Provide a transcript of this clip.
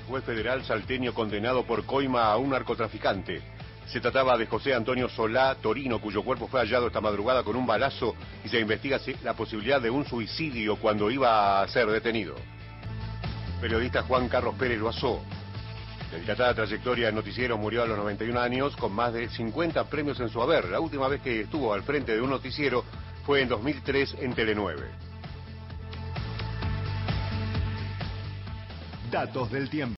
juez federal salteño condenado por coima a un narcotraficante. Se trataba de José Antonio Solá Torino, cuyo cuerpo fue hallado esta madrugada con un balazo y se investiga la posibilidad de un suicidio cuando iba a ser detenido. Periodista Juan Carlos Pérez Loazó. De dilatada trayectoria en noticiero, murió a los 91 años con más de 50 premios en su haber. La última vez que estuvo al frente de un noticiero fue en 2003 en Tele9. Datos del tiempo.